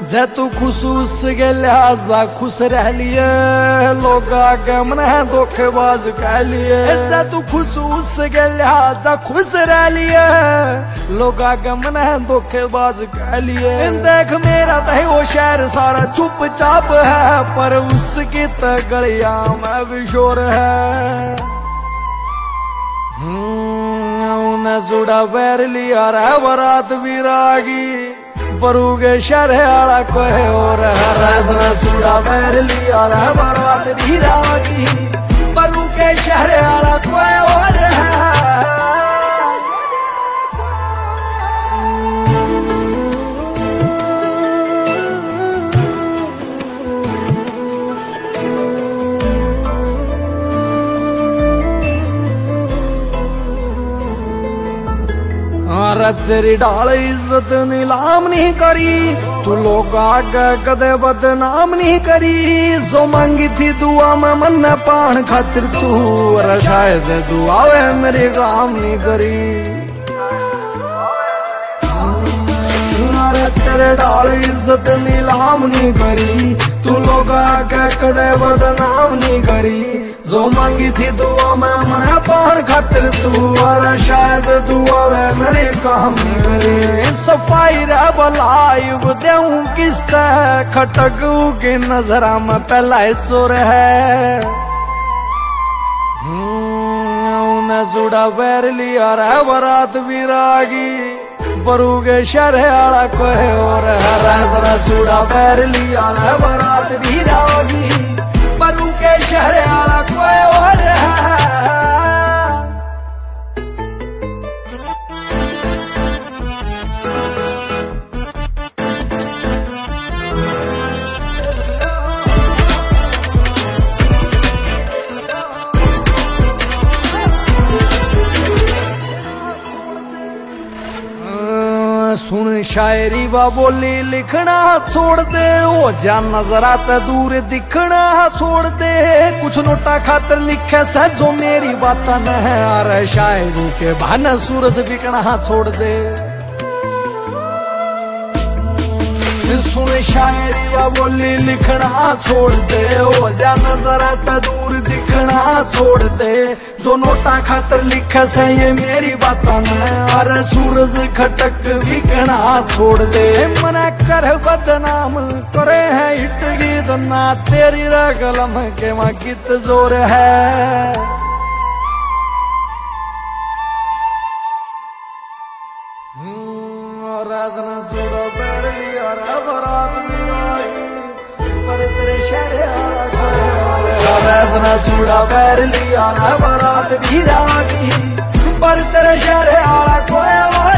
जे तू खुशूस के लिहाजा खुश रह लिए, लोग आगे मन है धोखेबाज कह लिए। जे तू खुशूस के लिहाजा खुश रह लिए, लोग आगे मन है धोखेबाज कह लिए। देख मेरा तो वो शहर सारा चुपचाप है, पर उसकी तो गलियां में भी शोर है। जुड़ा बैर लिया रे बरात विरागी, बरूगे शहर आला कोई और है। जुड़ा बैर लिया रे बरात विरागी, बरूगे शहर आला कोई और है। तेरी ढाल इज्जत नीलाम नहीं करी, तू लोग आगे कदे बदनाम नहीं करी। जो मांगी थी दुआ में मन पान खातिर तू, और शायद दुआ वे मेरे काम नहीं करी। तेरे ढाल इज्जत नीलाम नहीं करी, तू लोग आगे कदे बदनाम नहीं करी। जो मांगी थी दुआ में मन पान खातिर तू, और शायद दुआ वे मेरे काम नहीं करी। सफाई रे बलाइब देऊं किस तरह, खटकू की नजरा में पहला चोर है। जुड़ा बैर लिया रे बरात विरागी, बरूगे शहर आला कोई और है। जुड़ा बैर लिया रे बरात विरागी, बरूगे शहर आला कोई और है। सुन शायरी व बोली लिखना छोड़ दे, ओ जान नजरा ते दूर दिखना छोड़ दे। कुछ नोटा खातर लिखे से जो मेरी बात न है, अरे शायरी के बहाने सूरज बिकना छोड़ दे। सुन शायरी व बोली लिखना छोड़ दे, ओ जान नजरा ते दूर दिखना छोड़ दे। जो नोटा खातर लिखे से ये मेरी बात न है, अरे सूरज खटक बिकना छोड़ दे। मना कर बदनाम करे है हिट गीत ना, तेरी रगलम के मां कित जोर है। राधना जुड़ा बैर लिया रे बरात विरागी, पर तेरे शहर आला कोई और है। राधना जुड़ा बैर लिया रे बरात विरागी, पर तेरे शहर आला कोई और